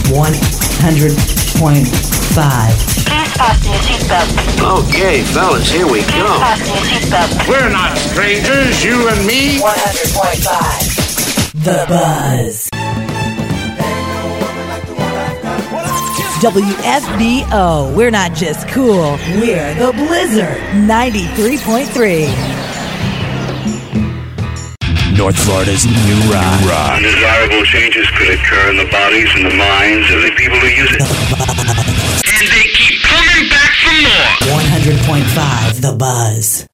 100.5. Please fasten your seatbelt. Okay, fellas, here we Please go. fasten your seatbelt. We're not strangers, you and me. 100.5. The Buzz. WFBO. We're not just cool. We're the Blizzard. 93.3. North Florida's new rock. Undesirable changes could occur in the bodies and the minds of the people who use it. And they keep coming back for more. 100.5 The Buzz.